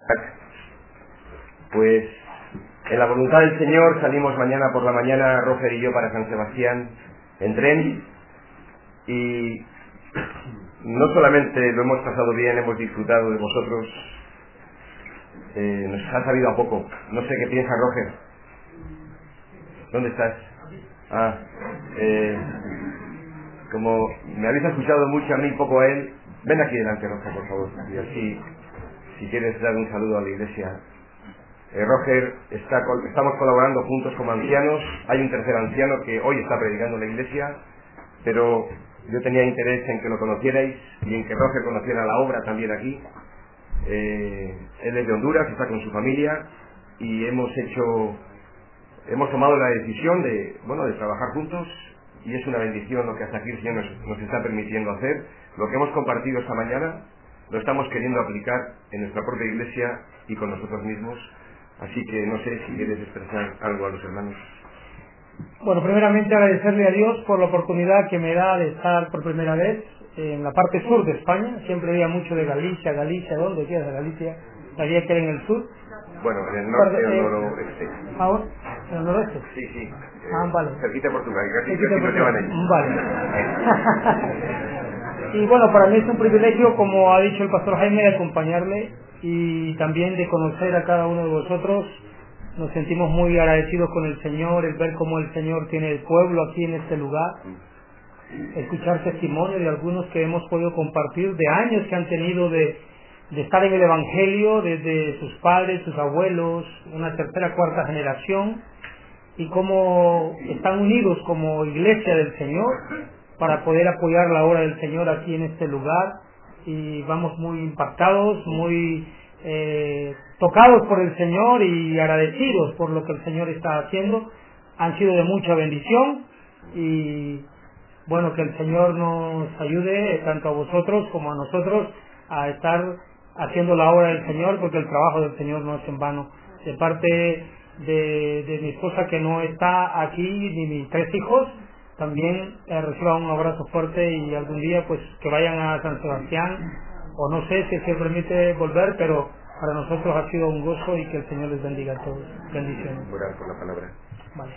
Pues en la voluntad del Señor salimos mañana por la mañana, Roger y yo, para San Sebastián en tren, y no solamente lo hemos pasado bien, hemos disfrutado de vosotros, nos ha sabido a poco. No sé qué piensa Roger. ¿Dónde estás? Como me habéis escuchado mucho a mí, poco a él, ven aquí delante, Roger, por favor, y así, si quieres dar un saludo a la iglesia. Roger, estamos colaborando juntos como ancianos. Hay un tercer anciano que hoy está predicando en la iglesia, pero yo tenía interés en que lo conocierais y en que Roger conociera la obra también aquí. Él es de Honduras, está con su familia, y hemos tomado la decisión de trabajar juntos, y es una bendición lo que hasta aquí el Señor nos está permitiendo hacer. Lo que hemos compartido esta mañana lo estamos queriendo aplicar en nuestra propia iglesia y con nosotros mismos. Así que no sé si quieres expresar algo a los hermanos. Bueno, primeramente agradecerle a Dios por la oportunidad que me da de estar por primera vez en la parte sur de España. Siempre veía mucho de Galicia, ¿dónde queda Galicia? Sabía que era en el sur. Bueno, en el norte o noroeste. ¿Ahora? ¿En el noroeste? Sí. Vale. Cerquita de Portugal, casi Cerquita de nos Portugal. llevan ahí. Vale. Y bueno, para mí es un privilegio, como ha dicho el pastor Jaime, de acompañarle y también de conocer a cada uno de vosotros. Nos sentimos muy agradecidos con el Señor, el ver cómo el Señor tiene el pueblo aquí en este lugar, escuchar testimonio de algunos que hemos podido compartir, de años que han tenido de estar en el Evangelio, desde sus padres, sus abuelos, una tercera, cuarta generación, y cómo están unidos como iglesia del Señor para poder apoyar la obra del Señor aquí en este lugar. Y vamos muy impactados, muy tocados por el Señor y agradecidos por lo que el Señor está haciendo. Han sido de mucha bendición, y bueno, que el Señor nos ayude tanto a vosotros como a nosotros a estar haciendo la obra del Señor, porque el trabajo del Señor no es en vano. De parte de mi esposa, que no está aquí, ni mis 3 hijos, también reciban un abrazo fuerte, y algún día pues que vayan a San Sebastián, o no sé si se permite volver, pero para nosotros ha sido un gozo, y que el Señor les bendiga a todos. Bendiciones. Orar por la palabra. Vale.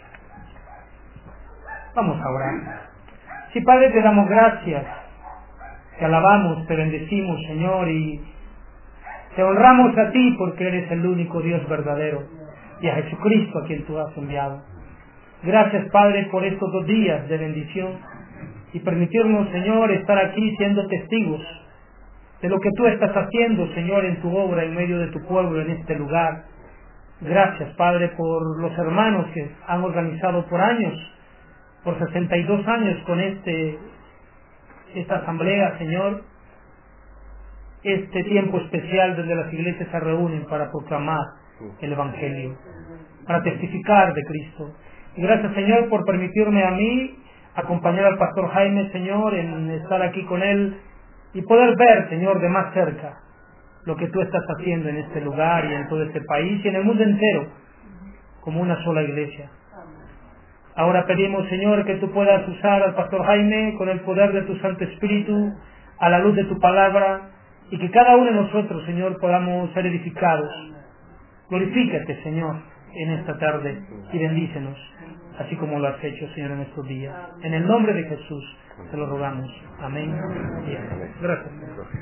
Vamos a orar. Sí, Padre, te damos gracias, te alabamos, te bendecimos, Señor, y te honramos a ti porque eres el único Dios verdadero, y a Jesucristo a quien tú has enviado. Gracias, Padre, por estos 2 días de bendición y permitirnos, Señor, estar aquí siendo testigos de lo que tú estás haciendo, Señor, en tu obra, en medio de tu pueblo, en este lugar. Gracias, Padre, por los hermanos que han organizado por años, por 62 años con esta asamblea, Señor, este tiempo especial donde las iglesias se reúnen para proclamar el Evangelio, para testificar de Cristo. Y gracias, Señor, por permitirme a mí acompañar al pastor Jaime, Señor, en estar aquí con él y poder ver, Señor, de más cerca lo que tú estás haciendo en este lugar y en todo este país y en el mundo entero, como una sola iglesia. Ahora pedimos, Señor, que tú puedas usar al pastor Jaime con el poder de tu Santo Espíritu, a la luz de tu palabra, y que cada uno de nosotros, Señor, podamos ser edificados. Glorifícate, Señor, en esta tarde, y bendícenos, así como lo has hecho, Señor, en estos días. En el nombre de Jesús te lo rogamos. Amén. Gracias.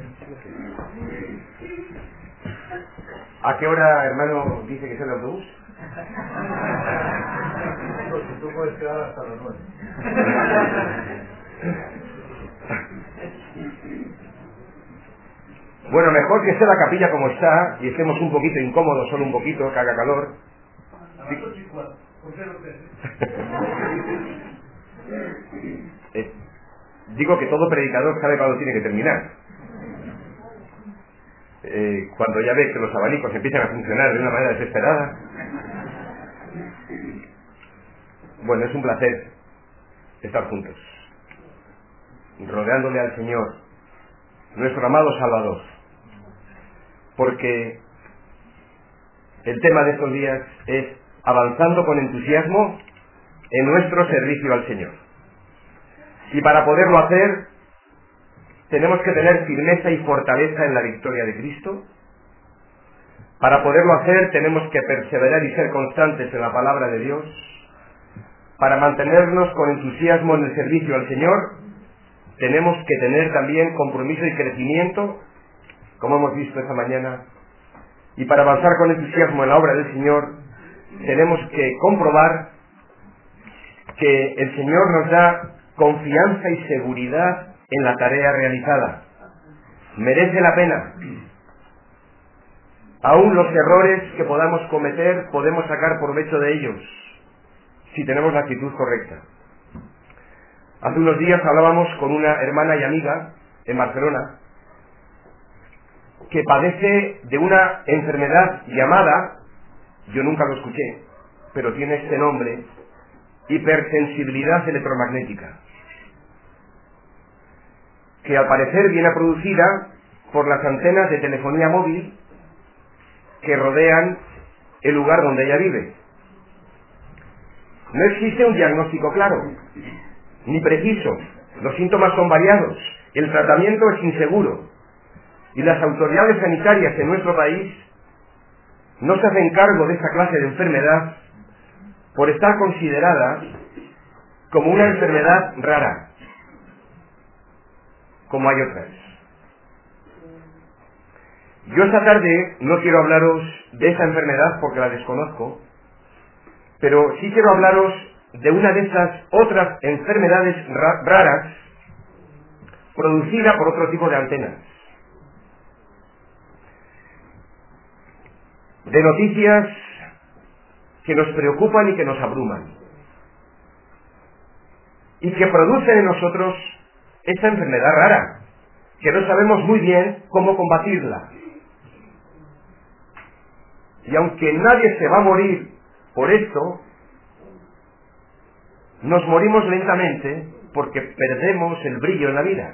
¿A qué hora, hermano, dice que sale el autobús? Tú puedes quedar hasta las 9. Bueno, mejor que esté la capilla como está y estemos un poquito incómodos, solo un poquito, que haga calor. Digo que todo predicador sabe cuándo tiene que terminar. Cuando ya ve que los abanicos empiezan a funcionar de una manera desesperada. Bueno, es un placer estar juntos, rodeándole al Señor, nuestro amado Salvador, porque el tema de estos días es avanzando con entusiasmo en nuestro servicio al Señor. Y para poderlo hacer, tenemos que tener firmeza y fortaleza en la victoria de Cristo, Para poderlo hacer tenemos que perseverar y ser constantes en la palabra de Dios. Para mantenernos con entusiasmo en el servicio al Señor, tenemos que tener también compromiso y crecimiento, como hemos visto esta mañana. Y para avanzar con entusiasmo en la obra del Señor, tenemos que comprobar que el Señor nos da confianza y seguridad en la tarea realizada. Merece la pena. Aún los errores que podamos cometer, podemos sacar provecho de ellos, si tenemos la actitud correcta. Hace unos días hablábamos con una hermana y amiga en Barcelona que padece de una enfermedad llamada, yo nunca lo escuché, pero tiene este nombre, hipersensibilidad electromagnética, que al parecer viene producida por las antenas de telefonía móvil que rodean el lugar donde ella vive. No existe un diagnóstico claro, ni preciso. Los síntomas son variados, el tratamiento es inseguro, y las autoridades sanitarias en nuestro país no se hacen cargo de esta clase de enfermedad por estar considerada como una enfermedad rara, como hay otras. Yo esta tarde no quiero hablaros de esa enfermedad porque la desconozco, pero sí quiero hablaros de una de esas otras enfermedades raras producida por otro tipo de antenas. De noticias que nos preocupan y que nos abruman. Y que producen en nosotros esta enfermedad rara, que no sabemos muy bien cómo combatirla. Y aunque nadie se va a morir por esto, nos morimos lentamente porque perdemos el brillo en la vida.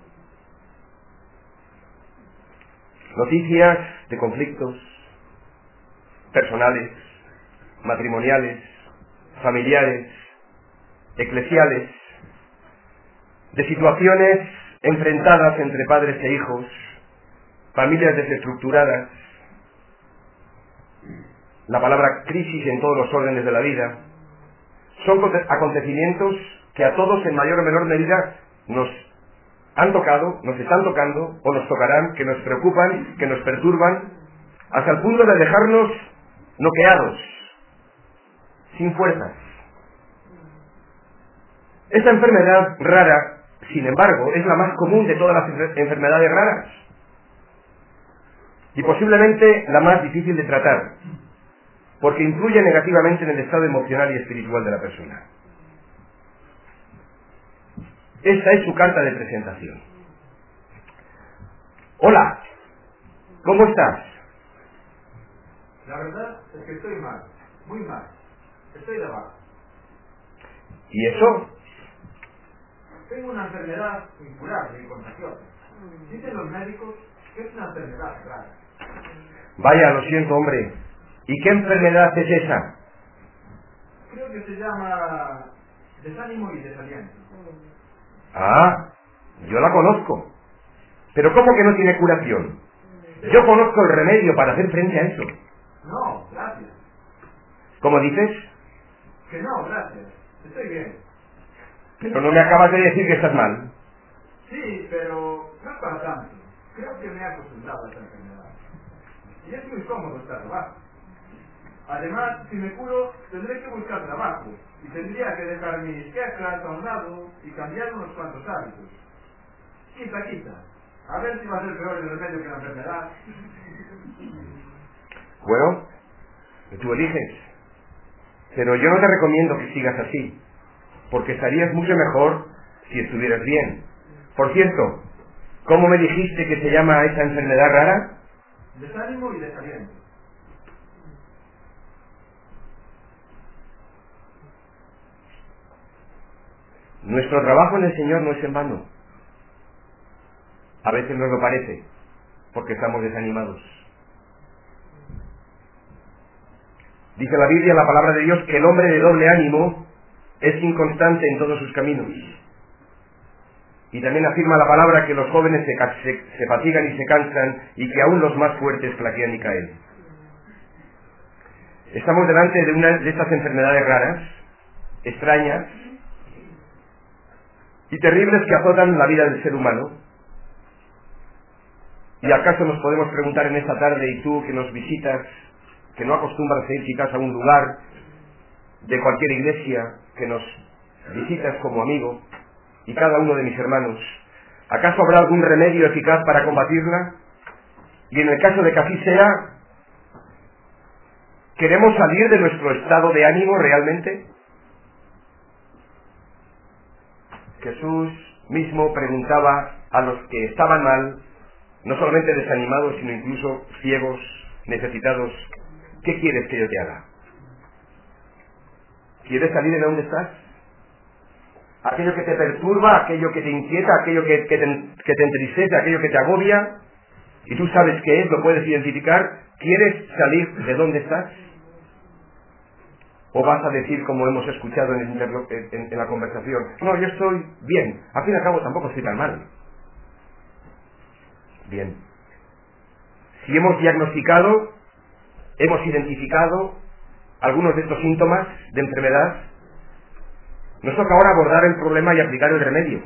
Noticias de conflictos personales, matrimoniales, familiares, eclesiales, de situaciones enfrentadas entre padres e hijos, familias desestructuradas, la palabra crisis en todos los órdenes de la vida. Son acontecimientos que a todos en mayor o menor medida nos han tocado, nos están tocando o nos tocarán, que nos preocupan, que nos perturban, hasta el punto de dejarnos noqueados, sin fuerzas. Esta enfermedad rara, sin embargo, es la más común de todas las enfermedades raras y posiblemente la más difícil de tratar, porque influye negativamente en el estado emocional y espiritual de la persona. Esta es su carta de presentación. Hola, ¿cómo estás? La verdad es que estoy mal, muy mal. Estoy de baja. ¿Y eso? Tengo una enfermedad incurable y contagiosa. Dicen los médicos que es una enfermedad rara. Vaya, lo siento, hombre. ¿Y qué enfermedad es esa? Creo que se llama desánimo y desaliento. Ah, yo la conozco. Pero ¿cómo que no tiene curación? Yo conozco el remedio para hacer frente a eso. No, gracias. ¿Cómo dices? Que no, gracias. Estoy bien. Pero no me acabas de decir que estás mal. Sí, pero no es para tanto. Creo que me he acostumbrado a esta enfermedad. Y es muy cómodo estar abajo. Además, si me curo, tendré que buscar trabajo. Y tendría que dejar mis quejas a un lado y cambiar unos cuantos hábitos. Quita. A ver si va a ser peor el remedio que la enfermedad. Bueno, tú eliges. Pero yo no te recomiendo que sigas así, porque estarías mucho mejor si estuvieras bien. Por cierto, ¿cómo me dijiste que se llama esa enfermedad rara? Desánimo y desaliento. Nuestro trabajo en el Señor no es en vano. A veces nos lo parece, porque estamos desanimados. Dice la Biblia, la palabra de Dios, que el hombre de doble ánimo es inconstante en todos sus caminos. Y también afirma la palabra que los jóvenes se fatigan y se cansan y que aún los más fuertes flaquean y caen. Estamos delante de una de estas enfermedades raras, extrañas y terribles que azotan la vida del ser humano. ¿Y acaso nos podemos preguntar en esta tarde, y tú que nos visitas, que no acostumbras a ir quizás a un lugar de cualquier iglesia, que nos visitas como amigo, y cada uno de mis hermanos, ¿acaso habrá algún remedio eficaz para combatirla? Y en el caso de que así sea, ¿queremos salir de nuestro estado de ánimo realmente? Jesús mismo preguntaba a los que estaban mal, no solamente desanimados, sino incluso ciegos, necesitados, ¿qué quieres que yo te haga? ¿Quieres salir de donde estás? Aquello que te perturba, aquello que te inquieta, aquello que te entristece, aquello que te agobia, y tú sabes qué es, lo puedes identificar, ¿quieres salir de donde estás? ¿O vas a decir, como hemos escuchado en la conversación, no, yo estoy bien, al fin y al cabo tampoco estoy tan mal? Bien. Si hemos diagnosticado, hemos identificado algunos de estos síntomas de enfermedad, nos toca ahora abordar el problema y aplicar el remedio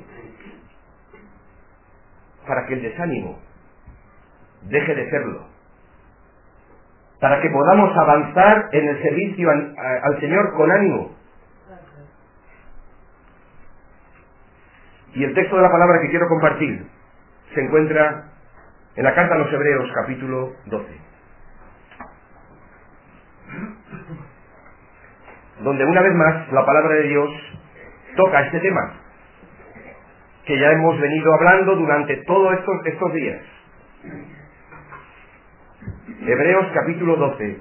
para que el desánimo deje de serlo, para que podamos avanzar en el servicio al Señor con ánimo. Y el texto de la palabra que quiero compartir se encuentra en la carta a los Hebreos, capítulo 12, donde una vez más la palabra de Dios toca este tema que ya hemos venido hablando durante todos estos días. Hebreos capítulo 12.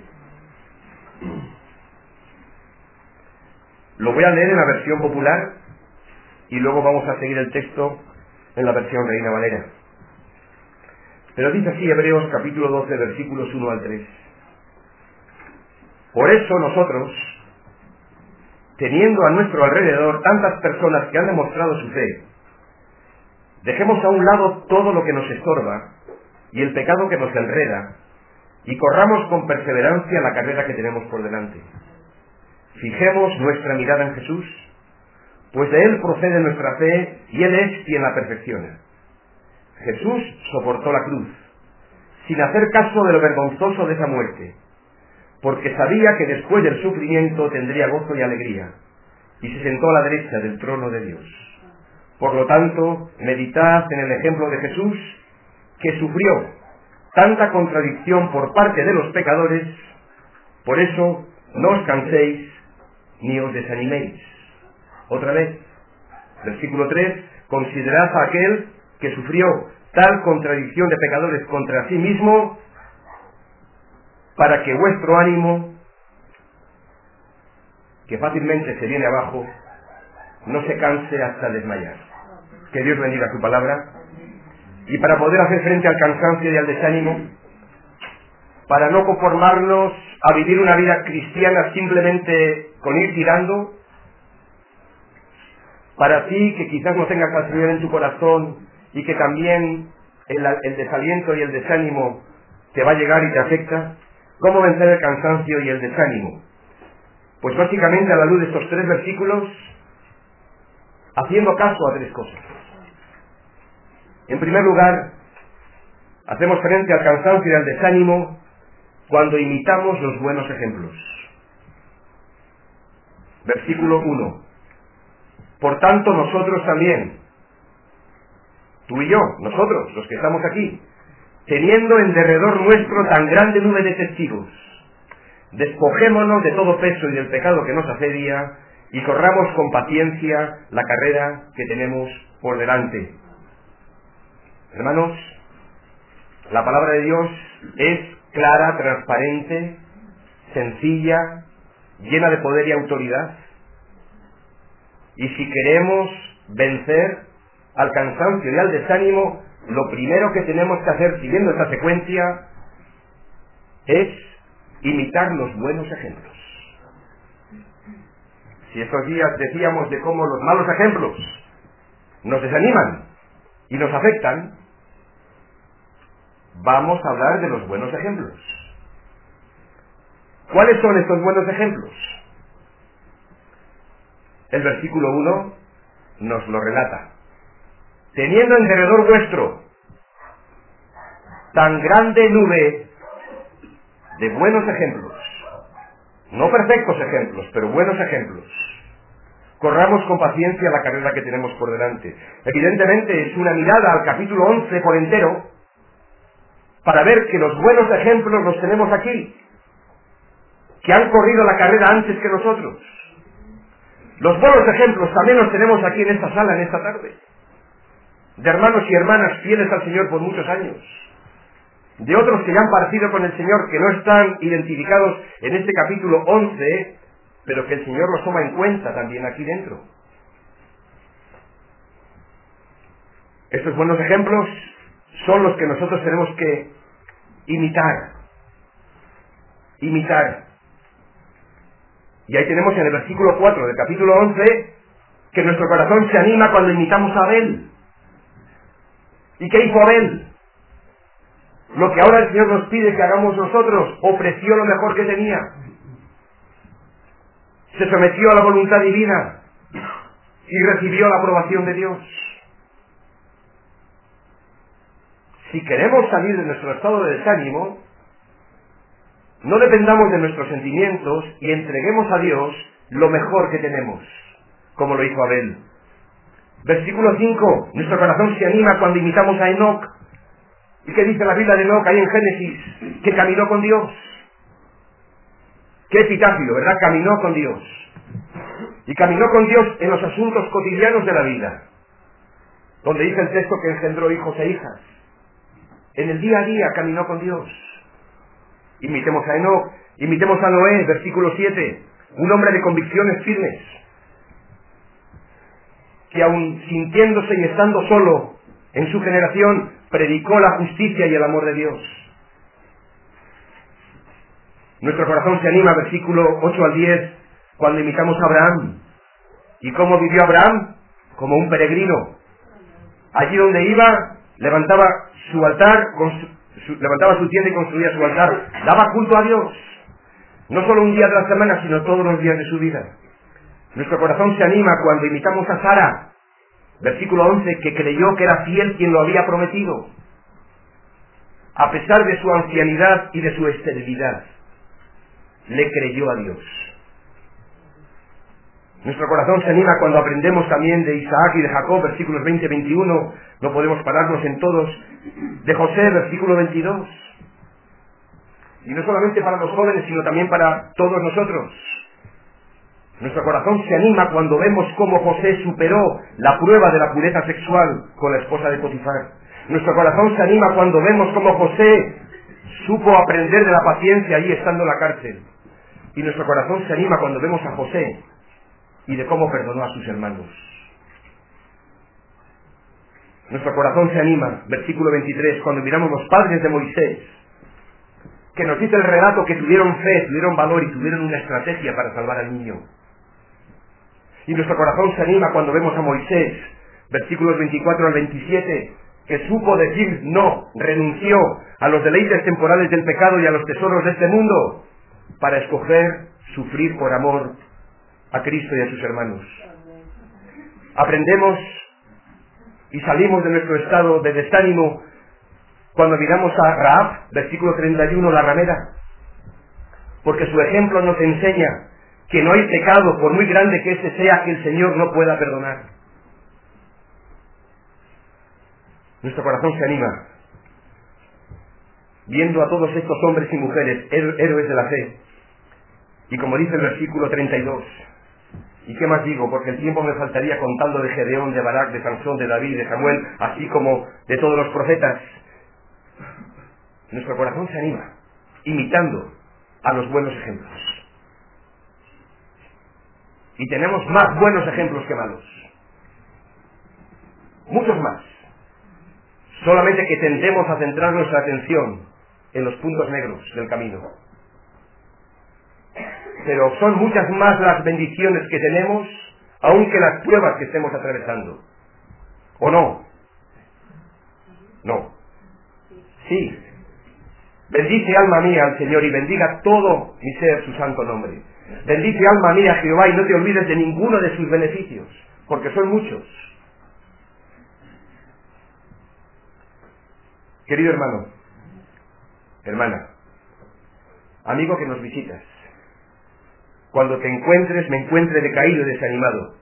Lo voy a leer en la versión popular y luego vamos a seguir el texto en la versión Reina Valera. Pero dice así Hebreos capítulo 12, versículos 1 al 3. Por eso nosotros, teniendo a nuestro alrededor tantas personas que han demostrado su fe, dejemos a un lado todo lo que nos estorba y el pecado que nos enreda, y corramos con perseverancia la carrera que tenemos por delante. Fijemos nuestra mirada en Jesús, pues de Él procede nuestra fe y Él es quien la perfecciona. Jesús soportó la cruz, sin hacer caso de lo vergonzoso de esa muerte, porque sabía que después del sufrimiento tendría gozo y alegría, y se sentó a la derecha del trono de Dios. Por lo tanto, meditad en el ejemplo de Jesús, que sufrió tanta contradicción por parte de los pecadores. Por eso, no os canséis ni os desaniméis. Otra vez, versículo 3, considerad a aquel que sufrió tal contradicción de pecadores contra sí mismo, para que vuestro ánimo, que fácilmente se viene abajo, no se canse hasta desmayar. Que Dios bendiga su palabra. Y para poder hacer frente al cansancio y al desánimo, para no conformarnos a vivir una vida cristiana simplemente con ir tirando, para ti que quizás no tengas al Señor en tu corazón y que también el desaliento y el desánimo te va a llegar y te afecta, ¿cómo vencer el cansancio y el desánimo? Pues básicamente a la luz de estos 3 versículos, haciendo caso a 3 cosas. En primer lugar, hacemos frente al cansancio y al desánimo cuando imitamos los buenos ejemplos. Versículo 1. Por tanto, nosotros también, tú y yo, nosotros, los que estamos aquí, teniendo en derredor nuestro tan grande nube de testigos, despojémonos de todo peso y del pecado que nos asedia y corramos con paciencia la carrera que tenemos por delante. Hermanos, la palabra de Dios es clara, transparente, sencilla, llena de poder y autoridad. Y si queremos vencer al cansancio y al desánimo, lo primero que tenemos que hacer, siguiendo esta secuencia, es imitar los buenos ejemplos. Si estos días decíamos de cómo los malos ejemplos nos desaniman y nos afectan, vamos a hablar de los buenos ejemplos. ¿Cuáles son estos buenos ejemplos? El versículo 1 nos lo relata. Teniendo en derredor vuestro tan grande nube de buenos ejemplos, no perfectos ejemplos, pero buenos ejemplos, corramos con paciencia la carrera que tenemos por delante. Evidentemente es una mirada al capítulo 11 por entero, para ver que los buenos ejemplos los tenemos aquí, que han corrido la carrera antes que nosotros. Los buenos ejemplos también los tenemos aquí en esta sala, en esta tarde, de hermanos y hermanas fieles al Señor por muchos años, de otros que ya han partido con el Señor, que no están identificados en este capítulo 11, pero que el Señor los toma en cuenta también aquí dentro. Estos buenos ejemplos son los que nosotros tenemos que imitar. Y ahí tenemos en el versículo 4 del capítulo 11 que nuestro corazón se anima cuando imitamos a Abel. ¿Y qué hizo Abel? Lo que ahora el Señor nos pide que hagamos nosotros, ofreció lo mejor que tenía. Se sometió a la voluntad divina y recibió la aprobación de Dios. Si queremos salir de nuestro estado de desánimo, no dependamos de nuestros sentimientos y entreguemos a Dios lo mejor que tenemos, como lo hizo Abel. Versículo 5, nuestro corazón se anima cuando imitamos a Enoc. ¿Y qué dice la Biblia de Enoc ahí en Génesis? Que caminó con Dios. Qué epitafio, ¿verdad? Caminó con Dios. Y caminó con Dios en los asuntos cotidianos de la vida, donde dice el texto que engendró hijos e hijas. En el día a día caminó con Dios. Imitemos a Enoc, imitemos a Noé, versículo 7, un hombre de convicciones firmes, que aun sintiéndose y estando solo en su generación, predicó la justicia y el amor de Dios. Nuestro corazón se anima, versículo 8 al 10, cuando imitamos a Abraham. ¿Y cómo vivió Abraham? Como un peregrino. Allí donde iba, levantaba su altar, levantaba su tienda y construía su altar. Daba culto a Dios. No solo un día de la semana, sino todos los días de su vida. Nuestro corazón se anima cuando imitamos a Sara. Versículo 11, que creyó que era fiel quien lo había prometido, a pesar de su ancianidad y de su esterilidad. Le creyó a Dios. Nuestro corazón se anima cuando aprendemos también de Isaac y de Jacob, versículos 20-21, no podemos pararnos en todos, de José, versículo 22. Y no solamente para los jóvenes, sino también para todos nosotros. Nuestro corazón se anima cuando vemos cómo José superó la prueba de la pureza sexual con la esposa de Potifar. Nuestro corazón se anima cuando vemos cómo José supo aprender de la paciencia allí estando en la cárcel. Y nuestro corazón se anima cuando vemos a José y de cómo perdonó a sus hermanos. Nuestro corazón se anima, versículo 23, cuando miramos los padres de Moisés, que nos dice el relato que tuvieron fe, tuvieron valor y tuvieron una estrategia para salvar al niño. Y nuestro corazón se anima cuando vemos a Moisés, versículos 24 al 27, que supo decir no, renunció a los deleites temporales del pecado y a los tesoros de este mundo, para escoger sufrir por amor a Cristo y a sus hermanos. Aprendemos y salimos de nuestro estado de desánimo cuando miramos a Rahab, versículo 31, la ramera, porque su ejemplo nos enseña que no hay pecado, por muy grande que éste sea, que el Señor no pueda perdonar. Nuestro corazón se anima viendo a todos estos hombres y mujeres, héroes de la fe. Y como dice el versículo 32, ¿y qué más digo? Porque el tiempo me faltaría contando de Gedeón, de Barak, de Sansón, de David, de Samuel, así como de todos los profetas. Nuestro corazón se anima imitando a los buenos ejemplos. Y tenemos más buenos ejemplos que malos. Muchos más. Solamente que tendemos a centrar nuestra atención en los puntos negros del camino. Pero son muchas más las bendiciones que tenemos, aunque las pruebas que estemos atravesando. ¿O no? No. Sí. Bendice alma mía al Señor y bendiga todo mi ser su santo nombre. Bendice alma mía a Jehová y no te olvides de ninguno de sus beneficios, porque son muchos. Querido hermano, hermana, amigo que nos visitas, cuando te encuentres, me encuentre decaído y desanimado,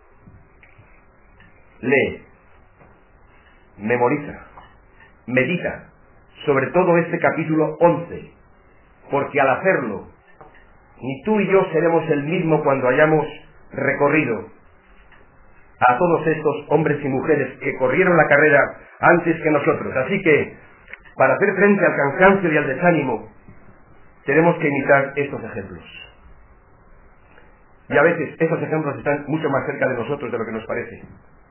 lee, memoriza, medita sobre todo este capítulo 11, porque al hacerlo, ni tú y yo seremos el mismo cuando hayamos recorrido a todos estos hombres y mujeres que corrieron la carrera antes que nosotros. Así que, para hacer frente al cansancio y al desánimo, tenemos que imitar estos ejemplos. Y a veces estos ejemplos están mucho más cerca de nosotros de lo que nos parece.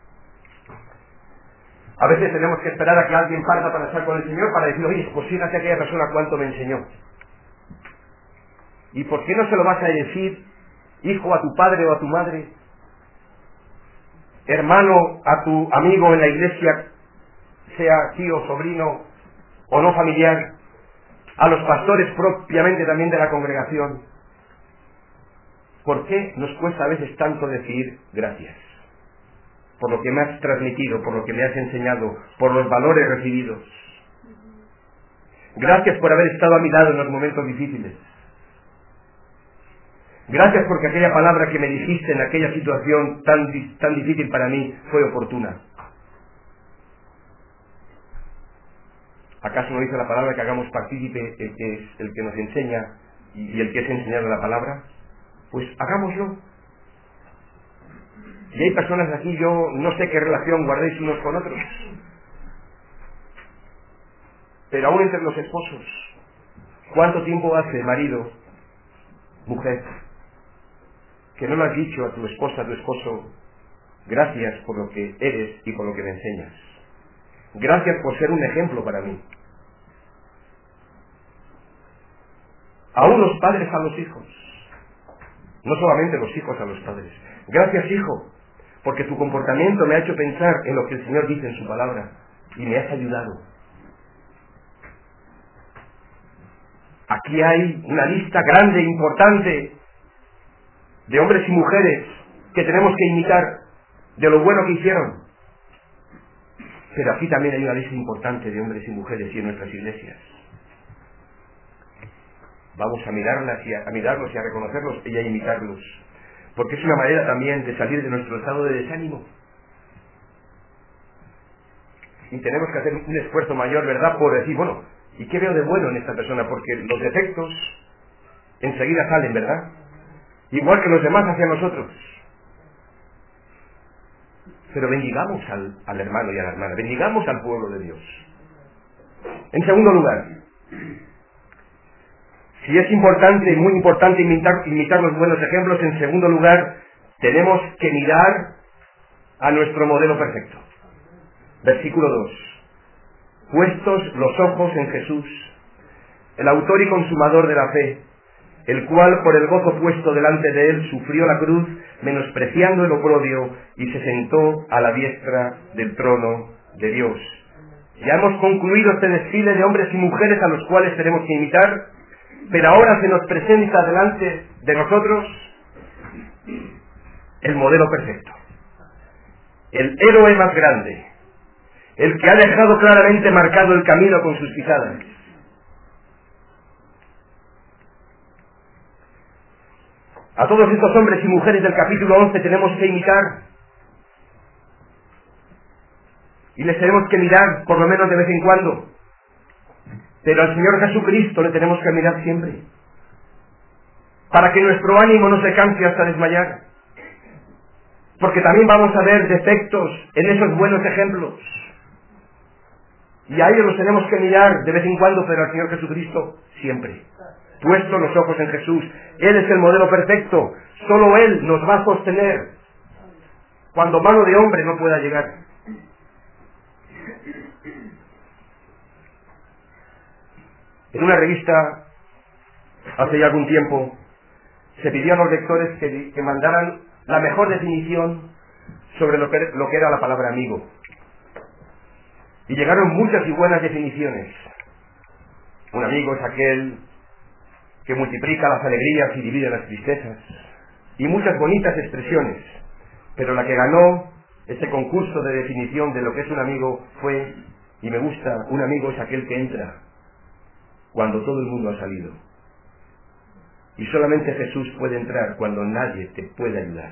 A veces tenemos que esperar a que alguien parta para estar con el Señor para decir, oye, pues fíjate a aquella persona cuánto me enseñó. ¿Y por qué no se lo vas a decir, hijo, a tu padre o a tu madre? Hermano, a tu amigo en la iglesia, sea tío, sobrino o no familiar, a los pastores propiamente también de la congregación. ¿Por qué nos cuesta a veces tanto decir gracias? Por lo que me has transmitido, por lo que me has enseñado, por los valores recibidos. Gracias por haber estado a mi lado en los momentos difíciles. Gracias porque aquella palabra que me dijiste en aquella situación tan difícil para mí fue oportuna. ¿Acaso no dice la palabra que hagamos partícipe el que es el que nos enseña y el que es enseñado la palabra? Pues hagámoslo. Y hay personas aquí, yo no sé qué relación guardéis unos con otros, pero aún entre los esposos, ¿cuánto tiempo hace, marido, mujer, que no le has dicho a tu esposa, a tu esposo, gracias por lo que eres y por lo que me enseñas? Gracias por ser un ejemplo para mí. Aún los padres a los hijos, no solamente los hijos a los padres. Gracias, hijo, porque tu comportamiento me ha hecho pensar en lo que el Señor dice en su palabra y me has ayudado. Aquí hay una lista grande e importante de hombres y mujeres que tenemos que imitar de lo bueno que hicieron. Pero aquí también hay una lista importante de hombres y mujeres y en nuestras iglesias. Vamos a mirarlas y a mirarlos y a reconocerlos y a imitarlos. Porque es una manera también de salir de nuestro estado de desánimo. Y tenemos que hacer un esfuerzo mayor, ¿verdad?, por decir, bueno, ¿y qué veo de bueno en esta persona? Porque los defectos enseguida salen, ¿verdad? Igual que los demás hacia nosotros. Pero bendigamos al hermano y a la hermana, bendigamos al pueblo de Dios. En segundo lugar, si es importante, muy importante imitar los buenos ejemplos, en segundo lugar, tenemos que mirar a nuestro modelo perfecto. Versículo 2. Puestos los ojos en Jesús, el autor y consumador de la fe, el cual por el gozo puesto delante de él sufrió la cruz, menospreciando el oprobio, y se sentó a la diestra del trono de Dios. Ya hemos concluido este desfile de hombres y mujeres a los cuales tenemos que imitar, pero ahora se nos presenta delante de nosotros el modelo perfecto, el héroe más grande, el que ha dejado claramente marcado el camino con sus pisadas. A todos estos hombres y mujeres del capítulo 11 tenemos que imitar, y les tenemos que mirar por lo menos de vez en cuando. Pero al Señor Jesucristo le tenemos que mirar siempre, para que nuestro ánimo no se canse hasta desmayar, porque también vamos a ver defectos en esos buenos ejemplos, y a ellos los tenemos que mirar de vez en cuando, pero al Señor Jesucristo siempre. Puestos los ojos en Jesús, Él es el modelo perfecto, solo Él nos va a sostener cuando mano de hombre no pueda llegar. En una revista, hace ya algún tiempo, se pidió a los lectores que mandaran la mejor definición sobre lo que era la palabra amigo. Y llegaron muchas y buenas definiciones. Un amigo es aquel que multiplica las alegrías y divide las tristezas, y muchas bonitas expresiones, pero la que ganó ese concurso de definición de lo que es un amigo fue, y me gusta, un amigo es aquel que entra cuando todo el mundo ha salido. Y solamente Jesús puede entrar cuando nadie te puede ayudar.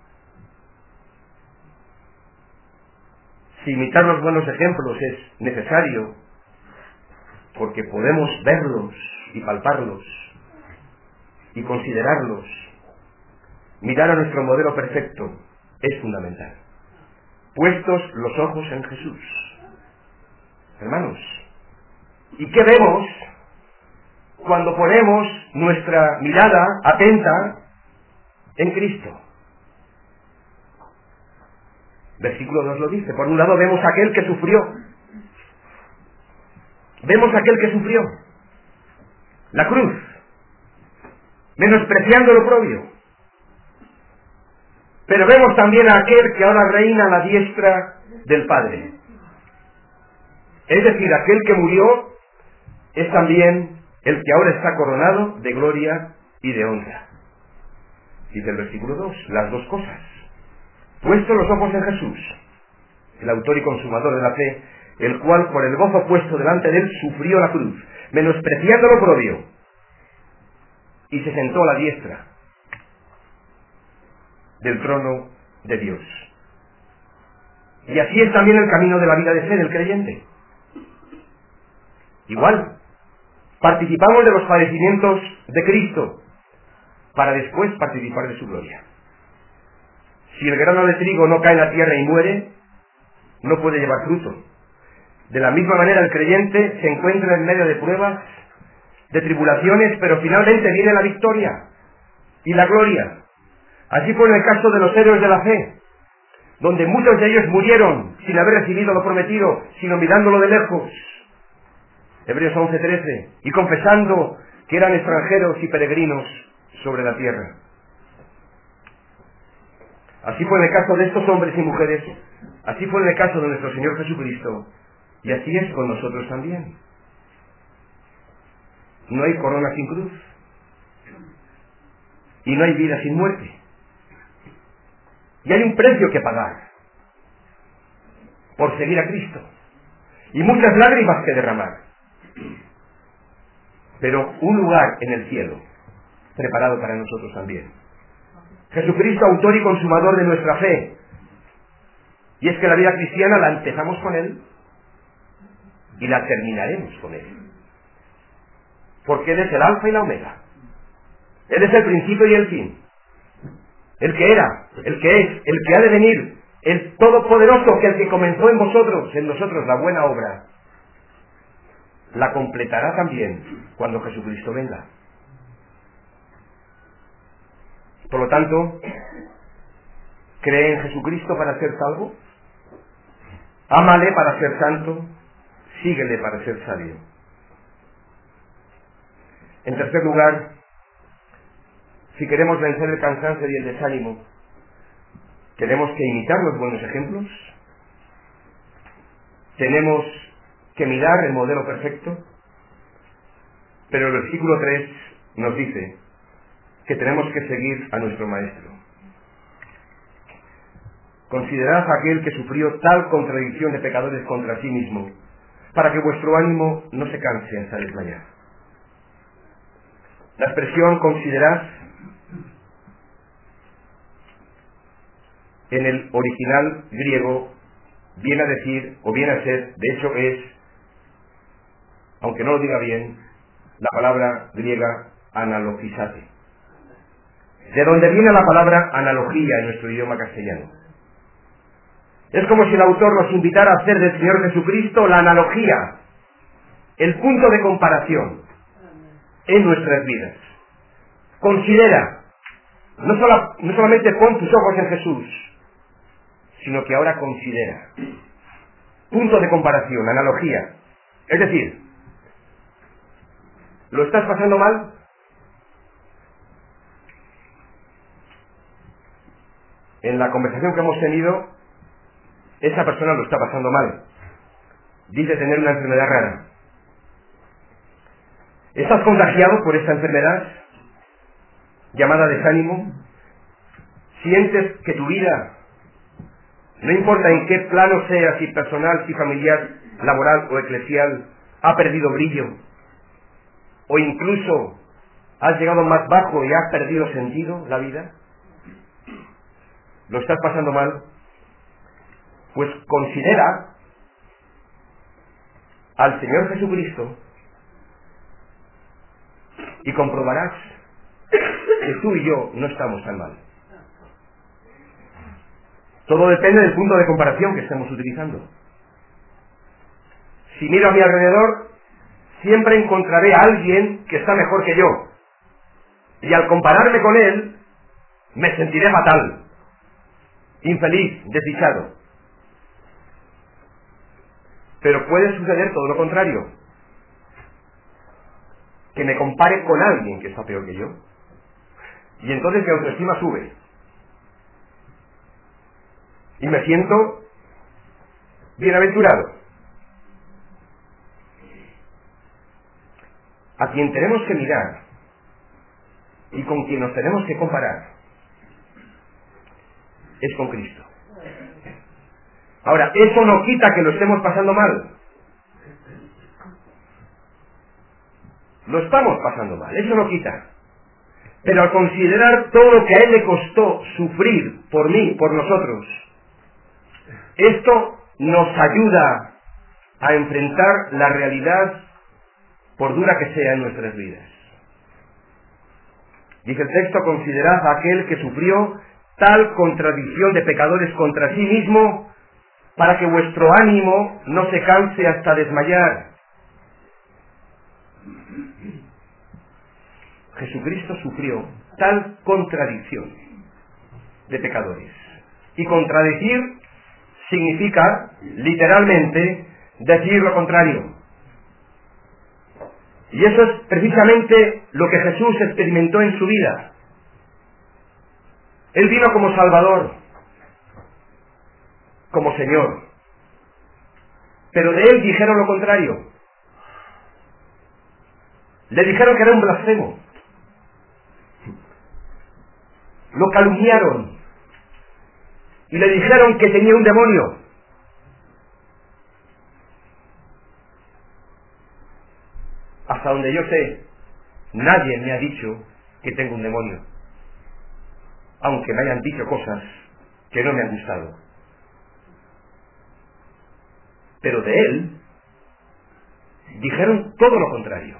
Si imitar los buenos ejemplos es necesario, porque podemos verlos y palparlos y considerarlos, mirar a nuestro modelo perfecto es fundamental. Puestos los ojos en Jesús. Hermanos, ¿y qué vemos cuando ponemos nuestra mirada atenta en Cristo? Versículo 2 lo dice. Por un lado vemos a aquel que sufrió. Vemos a aquel que sufrió la cruz, menospreciando lo propio. Pero vemos también a aquel que ahora reina a la diestra del Padre. Es decir, aquel que murió es también el que ahora está coronado de gloria y de honra. Dice el versículo 2, las dos cosas. Puesto los ojos en Jesús, el autor y consumador de la fe, el cual por el gozo puesto delante de él sufrió la cruz, menospreciando lo propio, y se sentó a la diestra del trono de Dios. Y así es también el camino de la vida de fe del creyente. Igual, participamos de los padecimientos de Cristo para después participar de su gloria. Si el grano de trigo no cae en la tierra y muere, no puede llevar fruto. De la misma manera el creyente se encuentra en medio de pruebas, de tribulaciones, pero finalmente viene la victoria y la gloria. Así fue en el caso de los héroes de la fe, donde muchos de ellos murieron sin haber recibido lo prometido, sino mirándolo de lejos. Hebreos 11:13, y confesando que eran extranjeros y peregrinos sobre la tierra. Así fue en el caso de estos hombres y mujeres, así fue en el caso de nuestro Señor Jesucristo, y así es con nosotros también. No hay corona sin cruz, y no hay vida sin muerte. Y hay un precio que pagar por seguir a Cristo, y muchas lágrimas que derramar, pero un lugar en el cielo preparado para nosotros también. Jesucristo, autor y consumador de nuestra fe. Y es que la vida cristiana la empezamos con Él y la terminaremos con Él, porque Él es el alfa y la omega. Él es el principio y el fin, el que era, el que es, el que ha de venir, el todopoderoso, que el que comenzó en nosotros la buena obra, la completará también cuando Jesucristo venga. Por lo tanto, ¿cree en Jesucristo para ser salvo? Ámale para ser santo, síguele para ser sabio. En tercer lugar, si queremos vencer el cansancio y el desánimo, tenemos que imitar los buenos ejemplos, tenemos que mirar el modelo perfecto, pero el versículo 3 nos dice que tenemos que seguir a nuestro Maestro. Considerad a aquel que sufrió tal contradicción de pecadores contra sí mismo, para que vuestro ánimo no se canse hasta desmayar. La expresión considerad en el original griego viene a decir, o viene a ser, de hecho es, aunque no lo diga bien, la palabra griega analogizate, de donde viene la palabra analogía en nuestro idioma castellano. Es como si el autor nos invitara a hacer del Señor Jesucristo la analogía, el punto de comparación en nuestras vidas. Considera, no solamente pon tus ojos en Jesús, sino que ahora considera. Punto de comparación, analogía. Es decir, ¿lo estás pasando mal? En la conversación que hemos tenido, esa persona lo está pasando mal. Dice tener una enfermedad rara. ¿Estás contagiado por esta enfermedad llamada desánimo? ¿Sientes que tu vida, no importa en qué plano sea, si personal, si familiar, laboral o eclesial, ha perdido brillo? ¿O incluso has llegado más bajo y has perdido sentido la vida? ¿Lo estás pasando mal? Pues considera al Señor Jesucristo y comprobarás que tú y yo no estamos tan mal. Todo depende del punto de comparación que estemos utilizando. Si miro a mi alrededor, siempre encontraré a alguien que está mejor que yo. Y al compararme con él, me sentiré fatal, infeliz, desdichado. Pero puede suceder todo lo contrario, que me compare con alguien que está peor que yo, y entonces mi autoestima sube, y me siento bienaventurado. A quien tenemos que mirar y con quien nos tenemos que comparar es con Cristo. Ahora, eso no quita que lo estemos pasando mal. Lo estamos pasando mal, eso no quita. Pero al considerar todo lo que a Él le costó sufrir por mí, por nosotros, esto nos ayuda a enfrentar la realidad, por dura que sea en nuestras vidas. Dice el texto: considerad a aquel que sufrió tal contradicción de pecadores contra sí mismo, para que vuestro ánimo no se canse hasta desmayar. Jesucristo sufrió tal contradicción de pecadores. Y contradecir significa, literalmente, decir lo contrario. Y eso es precisamente lo que Jesús experimentó en su vida. Él vino como Salvador, como Señor. Pero de Él dijeron lo contrario. Le dijeron que era un blasfemo. Lo calumniaron. Y le dijeron que tenía un demonio. Hasta donde yo sé, nadie me ha dicho que tengo un demonio, aunque me hayan dicho cosas que no me han gustado. Pero de él dijeron todo lo contrario.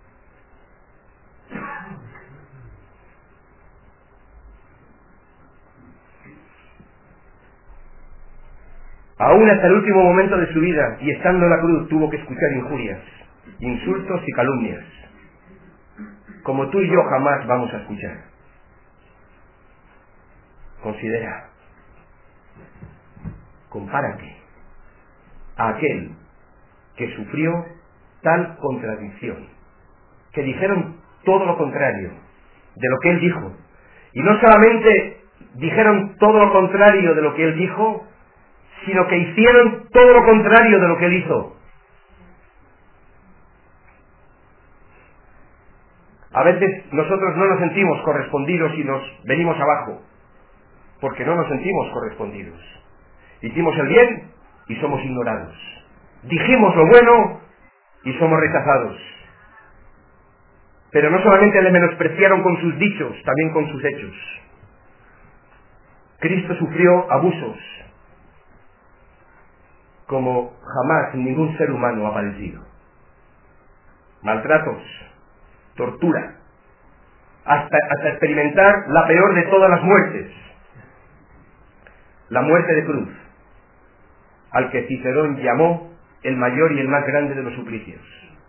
Aún hasta el último momento de su vida, y estando en la cruz, tuvo que escuchar injurias, insultos y calumnias, como tú y yo jamás vamos a escuchar. Considera, compárate a aquel que sufrió tal contradicción, que dijeron todo lo contrario de lo que él dijo. Y no solamente dijeron todo lo contrario de lo que él dijo, sino que hicieron todo lo contrario de lo que él hizo. A veces nosotros no nos sentimos correspondidos y nos venimos abajo, porque no nos sentimos correspondidos. Hicimos el bien y somos ignorados. Dijimos lo bueno y somos rechazados. Pero no solamente le menospreciaron con sus dichos, también con sus hechos. Cristo sufrió abusos como jamás ningún ser humano ha padecido. Maltratos, tortura, hasta experimentar la peor de todas las muertes, la muerte de cruz, al que Cicerón llamó el mayor y el más grande de los suplicios.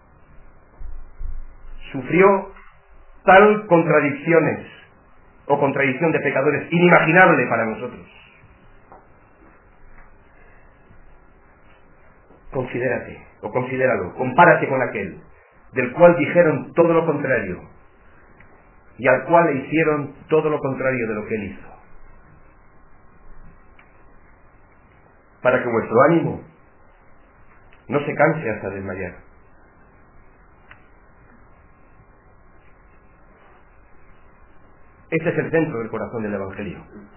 Sufrió tal contradicciones o contradicción de pecadores inimaginable para nosotros. Considérate, o considéralo, compárate con aquel del cual dijeron todo lo contrario y al cual le hicieron todo lo contrario de lo que él hizo, para que vuestro ánimo no se canse hasta desmayar. Este es el centro del corazón del Evangelio.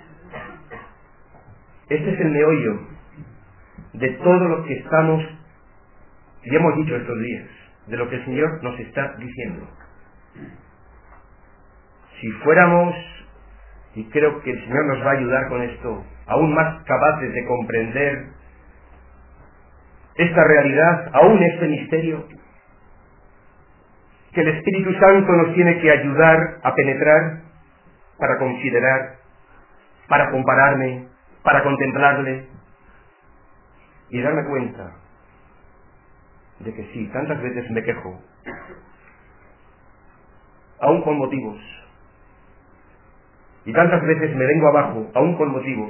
Este es el meollo de todo lo que estamos y hemos dicho estos días, de lo que el Señor nos está diciendo. Si fuéramos, y creo que el Señor nos va a ayudar con esto, aún más capaces de comprender esta realidad, aún este misterio, que el Espíritu Santo nos tiene que ayudar a penetrar, para considerar, para compararme, para contemplarle y darme cuenta de que sí, tantas veces me quejo, aún con motivos, y tantas veces me vengo abajo, aún con motivos,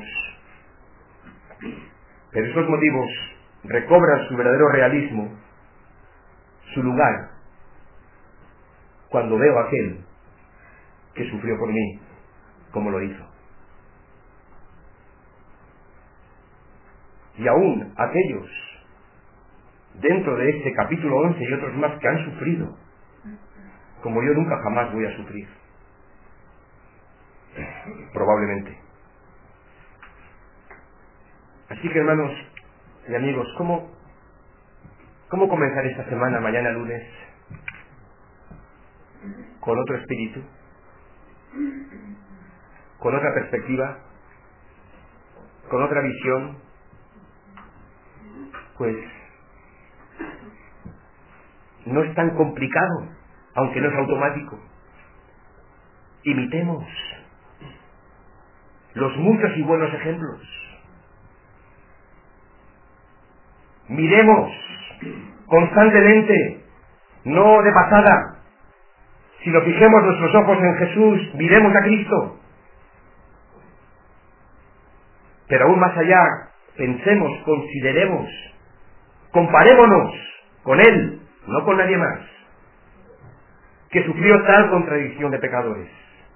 pero esos motivos recobran su verdadero realismo, su lugar, cuando veo a aquel que sufrió por mí, como lo hizo. Y aún aquellos, dentro de este capítulo 11 y otros más que han sufrido, como yo nunca jamás voy a sufrir. Probablemente. Así que, hermanos y amigos, ¿cómo comenzar esta semana, mañana lunes, con otro espíritu, con otra perspectiva, con otra visión? Pues no es tan complicado, aunque no es automático. Imitemos los muchos y buenos ejemplos. Miremos constantemente, no de pasada, sino fijemos nuestros ojos en Jesús, miremos a Cristo. Pero aún más allá, pensemos, consideremos, comparémonos con Él, no con nadie más, que sufrió tal contradicción de pecadores.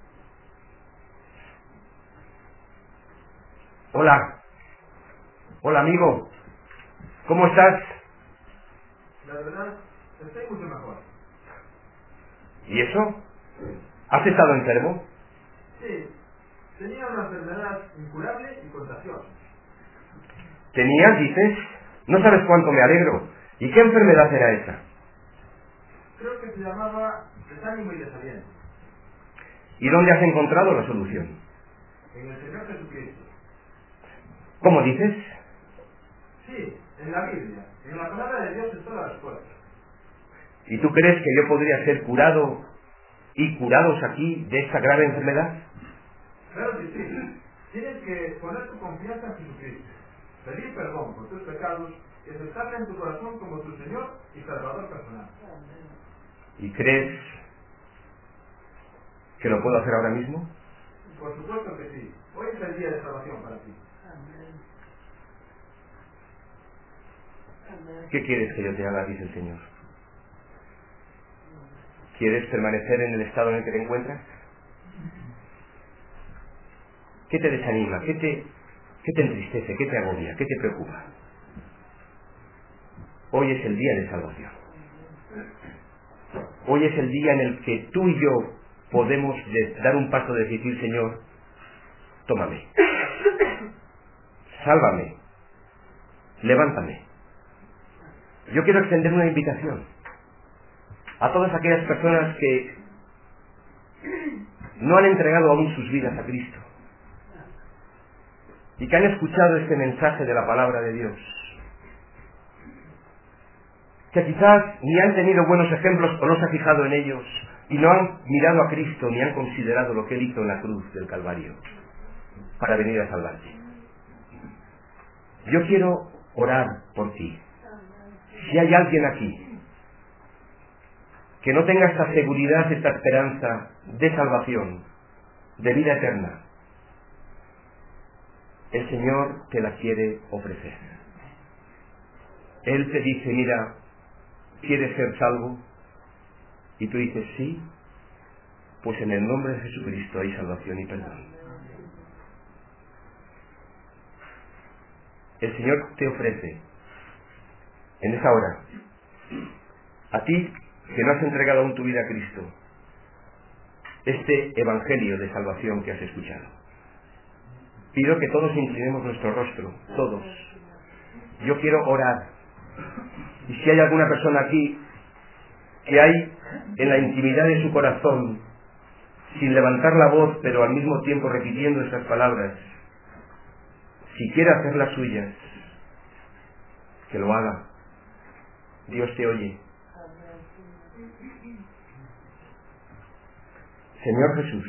Hola amigo, ¿cómo estás? La verdad, estoy mucho mejor. ¿Y eso? ¿Has estado enfermo? Sí, tenía una enfermedad incurable y contagiosa. ¿Tenías, dices? No sabes cuánto me alegro. ¿Y qué enfermedad era esa? Creo que se llamaba desánimo y desaliento. ¿Y dónde has encontrado la solución? En el Señor Jesucristo. ¿Cómo dices? Sí, en la Biblia. En la palabra de Dios está la respuesta. ¿Y tú crees que yo podría ser curado y curados aquí de esta grave enfermedad? Claro que sí. Tienes que poner tu confianza en Jesucristo, pedir perdón por tus pecados y aceptarle en tu corazón como tu Señor y Salvador personal. ¿Y crees que lo puedo hacer ahora mismo? Por supuesto que sí. Hoy es el día de salvación para ti. ¿Qué quieres que yo te haga? Dice el Señor. ¿Quieres permanecer en el estado en el que te encuentras? ¿Qué te desanima? ¿Qué te entristece? ¿Qué te agobia? ¿Qué te preocupa? Hoy es el día de salvación. Hoy es el día en el que tú y yo podemos dar un paso de decir, Señor, tómame, sálvame, levántame. Yo quiero extender una invitación a todas aquellas personas que no han entregado aún sus vidas a Cristo y que han escuchado este mensaje de la palabra de Dios, que quizás ni han tenido buenos ejemplos o no se ha fijado en ellos y no han mirado a Cristo ni han considerado lo que Él hizo en la cruz del Calvario para venir a salvarte. Yo quiero orar por ti. Si hay alguien aquí que no tenga esta seguridad, esta esperanza de salvación, de vida eterna, el Señor te la quiere ofrecer. Él te dice, mira, ¿quieres ser salvo? Y tú dices, sí, pues en el nombre de Jesucristo hay salvación y perdón. El Señor te ofrece en esa hora, a ti que no has entregado aún tu vida a Cristo, este evangelio de salvación que has escuchado. Pido que todos inclinemos nuestro rostro, todos. Yo quiero orar. Y si hay alguna persona aquí que hay en la intimidad de su corazón, sin levantar la voz, pero al mismo tiempo repitiendo estas palabras, si quiere hacer las suyas, que lo haga. Dios te oye. Señor Jesús,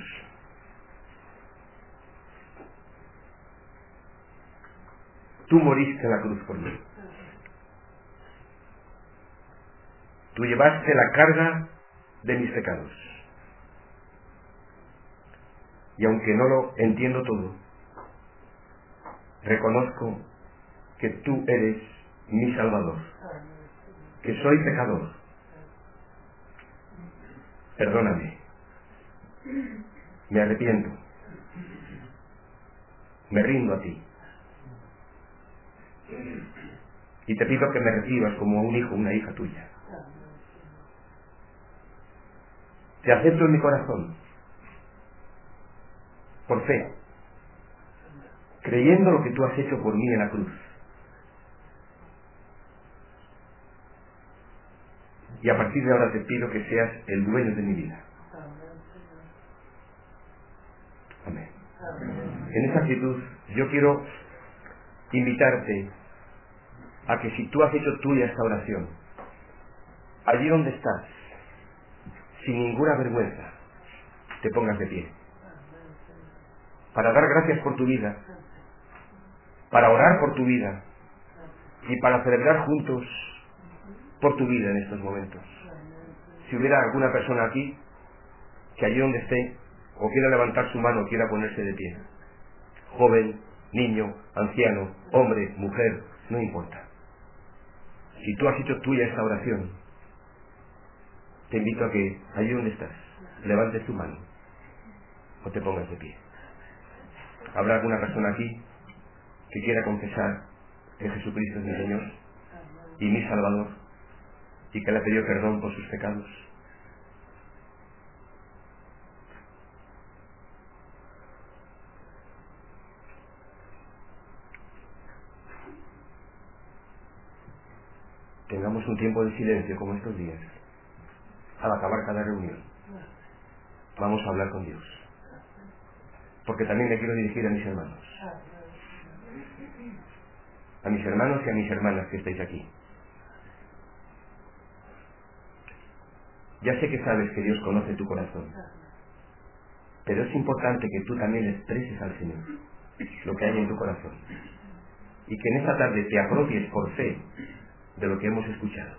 tú moriste en la cruz por mí. Tú llevaste la carga de mis pecados. Y aunque no lo entiendo todo, reconozco que tú eres mi Salvador, que soy pecador. Perdóname. Me arrepiento. Me rindo a ti. Y te pido que me recibas como un hijo, una hija tuya. Te acepto en mi corazón, por fe, creyendo lo que tú has hecho por mí en la cruz. Y a partir de ahora te pido que seas el dueño de mi vida. Amén. En esa actitud yo quiero invitarte a que si tú has hecho tuya esta oración, allí donde estás, sin ninguna vergüenza, te pongas de pie. Para dar gracias por tu vida, para orar por tu vida y para celebrar juntos por tu vida en estos momentos. Si hubiera alguna persona aquí que allí donde esté, o quiera levantar su mano, o quiera ponerse de pie, joven, niño, anciano, hombre, mujer, no importa. Si tú has hecho tuya esta oración, te invito a que allí donde estás, levantes tu mano o te pongas de pie. ¿Habrá alguna persona aquí que quiera confesar que Jesucristo es mi Señor y mi Salvador y que le ha pedido perdón por sus pecados? Tengamos un tiempo de silencio como estos días. Al acabar cada reunión, vamos a hablar con Dios. Porque también me quiero dirigir a mis hermanos. A mis hermanos y a mis hermanas que estáis aquí. Ya sé que sabes que Dios conoce tu corazón. Pero es importante que tú también expreses al Señor lo que hay en tu corazón. Y que en esta tarde te apropies por fe de lo que hemos escuchado.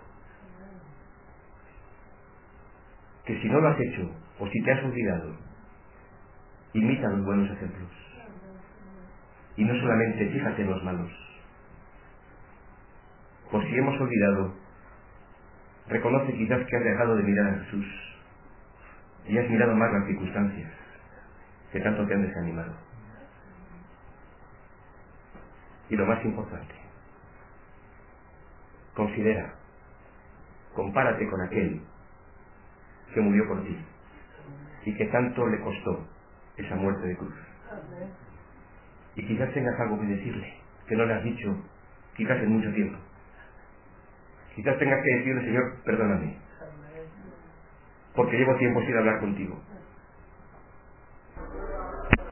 Que si no lo has hecho, o si te has olvidado, imita los buenos ejemplos. Y no solamente fíjate en los malos. Por si hemos olvidado, reconoce quizás que has dejado de mirar a Jesús y has mirado más las circunstancias que tanto te han desanimado. Y lo más importante, considera, compárate con aquel que murió por ti y que tanto le costó esa muerte de cruz. Y quizás tengas algo que decirle, que no le has dicho, quizás en mucho tiempo. Quizás tengas que decirle, Señor, perdóname, porque llevo tiempo sin hablar contigo.